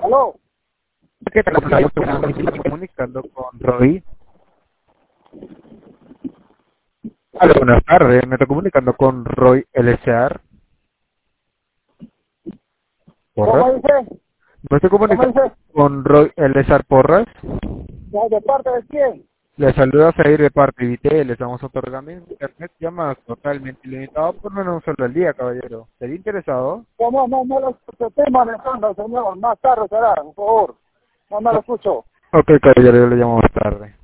Aló. ¿Qué tal? Estoy comunicando con Roy. Hola, buenas tardes. Me estoy comunicando con Roy Elezar Porras. ¿Cómo dice? Me estoy ¿Cómo comunicando dice? con Roy Elezar Porras. ¿De parte de quién? Le saluda Zair de parte de VT. Le estamos otorgando internet llamadas totalmente ilimitado por menos un solo al día, caballero. ¿Sería interesado? ¿Cómo no lo escucho? Estoy manejando, señor. Más tarde será, por favor. No me lo escucho. Ok, caballero, yo le llamo más tarde.